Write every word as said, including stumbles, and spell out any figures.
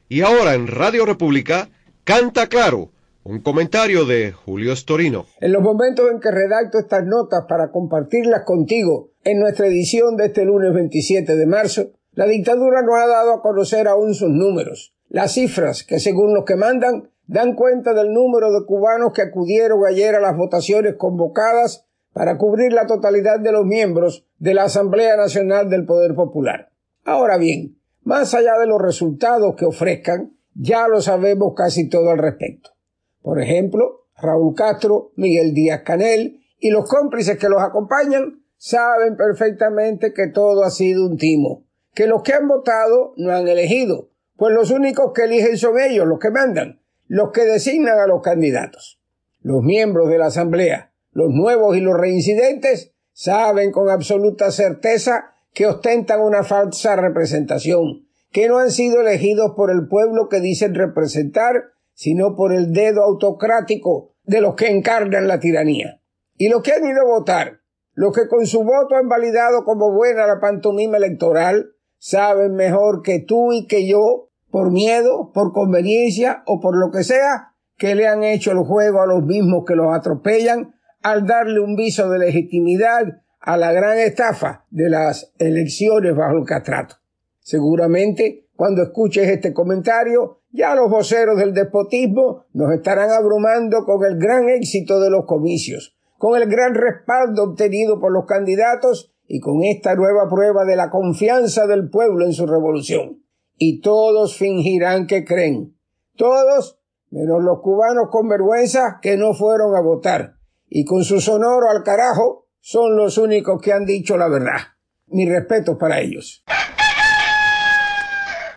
Y ahora en Radio República, Canta Claro, un comentario de Julio Storino. En los momentos en que redacto estas notas para compartirlas contigo en nuestra edición de este lunes veintisiete de marzo, la dictadura nos ha dado a conocer aún sus números. Las cifras que, según los que mandan, dan cuenta del número de cubanos que acudieron ayer a las votaciones convocadas para cubrir la totalidad de los miembros de la Asamblea Nacional del Poder Popular. Ahora bien, más allá de los resultados que ofrezcan, ya lo sabemos casi todo al respecto. Por ejemplo, Raúl Castro, Miguel Díaz-Canel y los cómplices que los acompañan saben perfectamente que todo ha sido un timo, que los que han votado no han elegido, pues los únicos que eligen son ellos, los que mandan, los que designan a los candidatos. Los miembros de la Asamblea, los nuevos y los reincidentes, saben con absoluta certeza que ostentan una falsa representación, que no han sido elegidos por el pueblo que dicen representar, sino por el dedo autocrático de los que encarnan la tiranía. Y los que han ido a votar, los que con su voto han validado como buena la pantomima electoral, saben mejor que tú y que yo, por miedo, por conveniencia o por lo que sea, que le han hecho el juego a los mismos que los atropellan al darle un viso de legitimidad a la gran estafa de las elecciones bajo el castrato. Seguramente, cuando escuches este comentario, ya los voceros del despotismo nos estarán abrumando con el gran éxito de los comicios, con el gran respaldo obtenido por los candidatos y con esta nueva prueba de la confianza del pueblo en su revolución. Y todos fingirán que creen. Todos, menos los cubanos con vergüenza que no fueron a votar. Y con su sonoro al carajo, son los únicos que han dicho la verdad. Mi respeto para ellos.